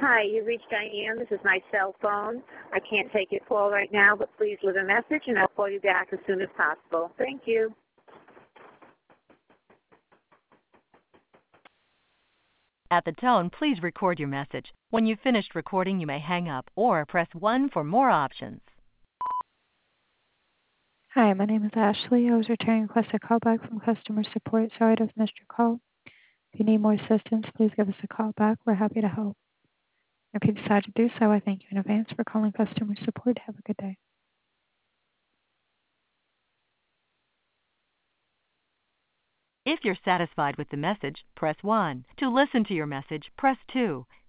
Hi, you reached Diane. This is my cell phone. I can't take your call right now, but please leave a message and I'll call you back as soon as possible. Thank you. At the tone, please record your message. When you've finished recording, you may hang up or press 1 for more options. Hi, my name is Ashley. I was returning a requested call back from customer support. Sorry to have missed your call. If you need more assistance, please give us a call back. We're happy to help. If you decide to do so, I thank you in advance for calling customer support. Have a good day. If you're satisfied with the message, press 1. To listen to your message, press 2.